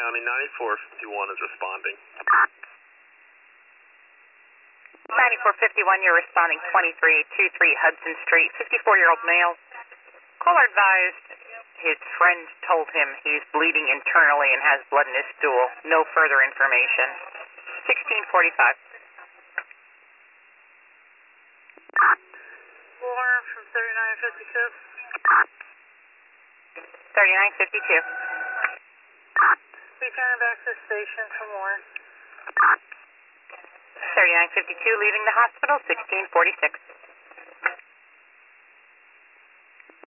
County, 9451 is responding. 9451, you're responding 2323 Hudson Street, 54-year-old male. Caller advised his friend told him he's bleeding internally and has blood in his stool. No further information. 1645. Warren from 3952. 3952. Return back to the station from Warren. 3952, leaving the hospital, 1646.